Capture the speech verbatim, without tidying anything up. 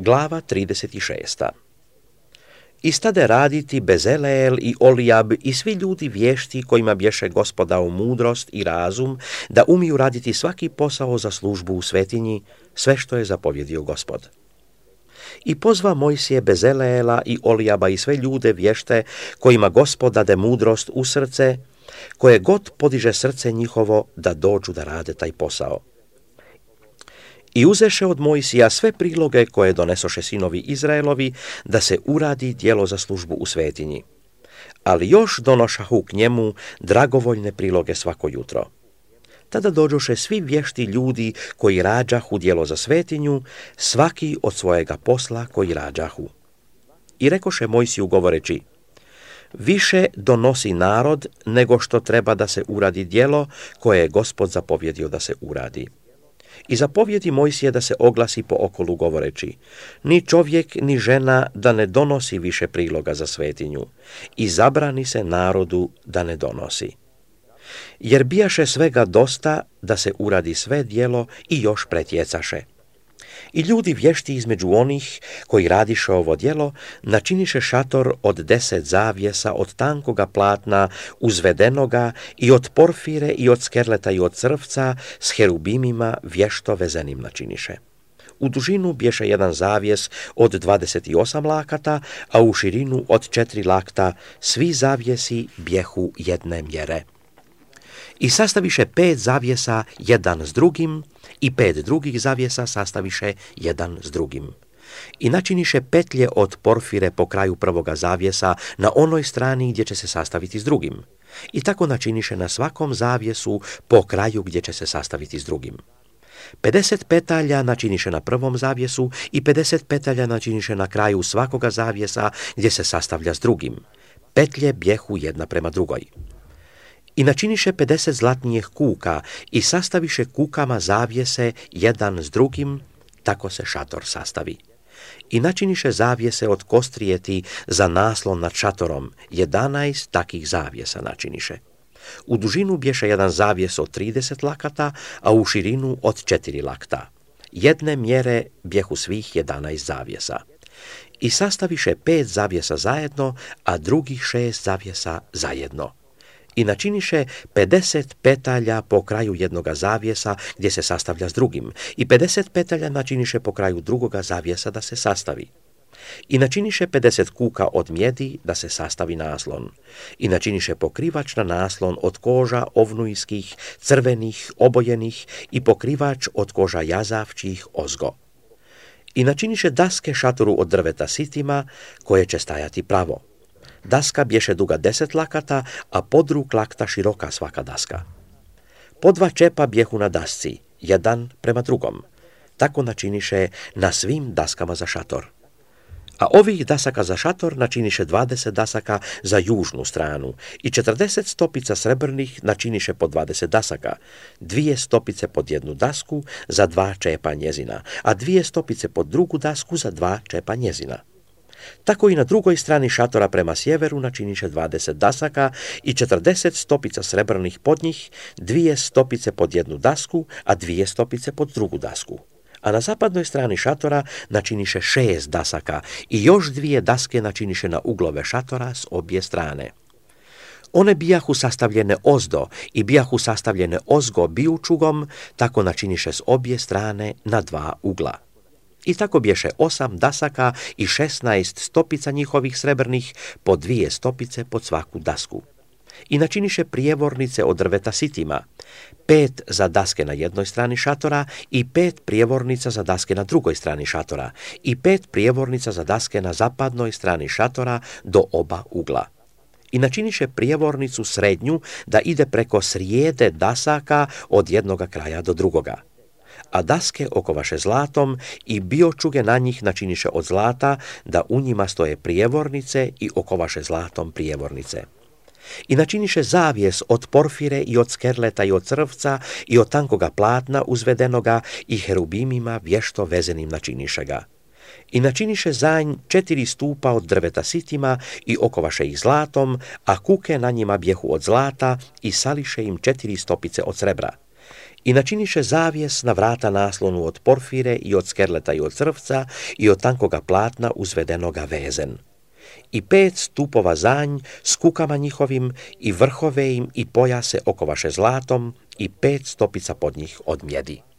Glava trideset šest. Istade raditi Bezaleel i Olijab i svi ljudi vješti kojima bješe Gospod dao mudrost i razum da umiju raditi svaki posao za službu u svetinji, sve što je zapovjedio Gospod. I pozva Mojsije Bezaleela i Olijaba i sve ljude vješte kojima Gospod dade mudrost u srce, koje god podiže srce njihovo da dođu da rade taj posao. I uzeše od Mojsija sve priloge koje donesoše sinovi Izraelovi da se uradi djelo za službu u svetinji. Ali još donošahu k njemu dragovoljne priloge svako jutro. Tada dođoše svi vješti ljudi koji rađahu djelo za svetinju, svaki od svojega posla koji rađahu. I rekoše Mojsiju govoreći: više donosi narod nego što treba da se uradi djelo koje je Gospod zapovjedio da se uradi. I zapovjedi Mojsije da se oglasi po okolu govoreći: ni čovjek ni žena da ne donosi više priloga za svetinju i zabrani se narodu da ne donosi. Jer bijaše svega dosta da se uradi sve djelo i još pretjecaše. I ljudi vješti između onih koji radiše ovo djelo načiniše šator od deset zavjesa od tankoga platna uzvedenoga i od porfire i od skerleta i od crvca s herubimima vješto vezenim načiniše. U dužinu bješe jedan zavjes od dvadeset osam lakata, a u širinu od četiri lakta, svi zavjesi bjehu jedne mjere. I sastaviše pet zavjesa jedan s drugim, i pet drugih zavjesa sastaviše jedan s drugim. I načiniše petlje od porfire po kraju prvoga zavjesa na onoj strani gdje će se sastaviti s drugim. I tako načiniše na svakom zavjesu po kraju gdje će se sastaviti s drugim. pedeset petalja načiniše na prvom zavjesu i pedeset petalja načiniše na kraju svakoga zavjesa gdje se sastavlja s drugim. Petlje bjehu jedna prema drugoj. I načiniše pedeset zlatnijih kuka i sastaviše kukama zavjese jedan s drugim, tako se šator sastavi. I načiniše zavjese od kostrijeti za naslon nad šatorom, jedanaest takih zavjesa načiniše. U dužinu bješe jedan zavjes od trideset lakata, a u širinu od četiri lakta. Jedne mjere bjehu svih jedanaest zavjesa. I sastaviše pet zavjesa zajedno, a drugih šest zavjesa zajedno. I načiniše pedeset petalja po kraju jednoga zavjesa gdje se sastavlja s drugim, i pedeset petalja načiniše po kraju drugoga zavjesa da se sastavi. I načiniše pedeset kuka od mjedi da se sastavi naslon. I načiniše pokrivač na naslon od koža ovnujskih, crvenih, obojenih i pokrivač od koža jazavčih ozgo. I načiniše daske šatoru od drveta sitima koje će stajati pravo. Daska bješe duga deset lakata, a podrug lakta široka svaka daska. Po dva čepa bjehu na dasci, jedan prema drugom. Tako načiniše na svim daskama za šator. A ovih dasaka za šator načiniše dvadeset dasaka za južnu stranu i četrdeset stopica srebrnih načiniše po dvadeset dasaka, dvije stopice pod jednu dasku za dva čepa njezina, a dvije stopice pod drugu dasku za dva čepa njezina. Tako i na drugoj strani šatora prema sjeveru načiniše dvadeset dasaka i četrdeset stopica srebrnih pod njih, dvije stopice pod jednu dasku, a dvije stopice pod drugu dasku. A na zapadnoj strani šatora načiniše šest dasaka i još dvije daske načiniše na uglove šatora s obje strane. One bijahu sastavljene ozdo i bijahu sastavljene ozgo bijučugom, tako načiniše s obje strane na dva ugla. I tako bješe osam dasaka i šesnaest stopica njihovih srebrnih, po dvije stopice pod svaku dasku. I načiniše prijevornice od drveta sitima, pet za daske na jednoj strani šatora i pet prijevornica za daske na drugoj strani šatora i pet prijevornica za daske na zapadnoj strani šatora do oba ugla. I načiniše prijevornicu srednju da ide preko srijede dasaka od jednoga kraja do drugoga. A daske okovaše zlatom i biočuge na njih načiniše od zlata, da u njima stoje prijevornice i okovaše zlatom prijevornice. I načiniše zavjes od porfire i od skerleta i od crvca i od tankoga platna uzvedenoga i herubimima vješto vezenim načiniše ga. I načiniše za nj četiri stupa od drveta sitima i okovaše ih zlatom, a kuke na njima bjehu od zlata i sališe im četiri stopice od srebra. I načiniše zavijes na vrata naslonu od porfire i od skerleta i od crvca i od tankoga platna uzvedenoga vezen. I pet stupova zanj s kukama njihovim i vrhove im i pojase okovaše zlatom i pet stopica pod njih od mjedi.